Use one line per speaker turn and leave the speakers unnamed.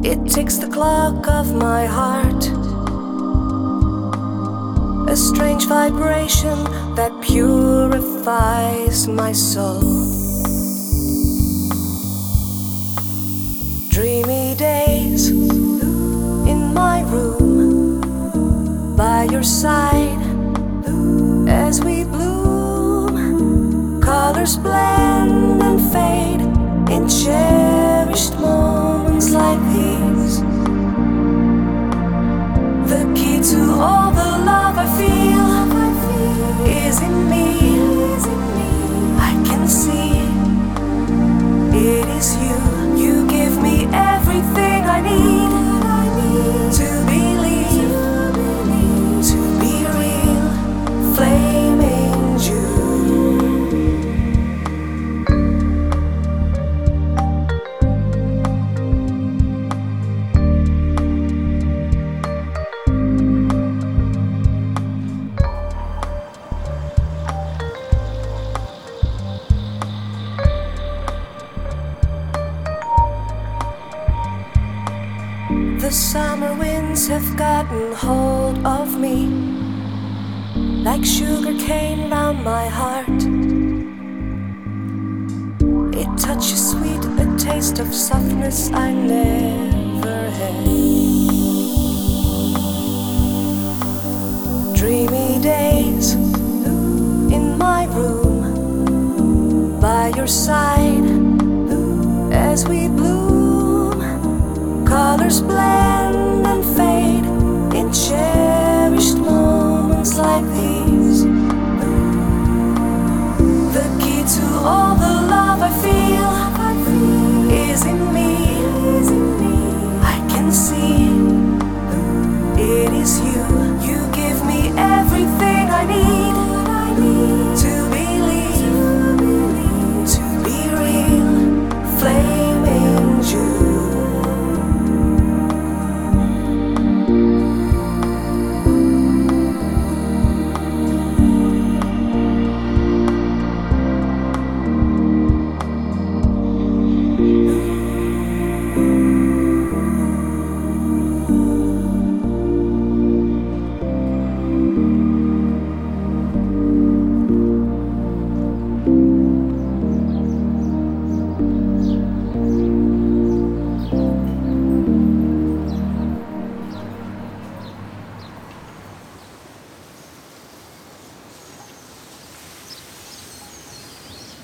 It ticks the clock of my heart, a strange vibration that purifies my soul. Dreamy days in my room, by your side as we bloom. Colors blend and fade in cherished moments like these. The key to all the love I feel is in me. I can see it is you. You give me everything I need to believe, to be real, flaming June. The summer winds have gotten hold of me, like sugar cane round my heart. It touches sweet, a taste of softness I never had. Dreamy days in my room, by your side as we bloom.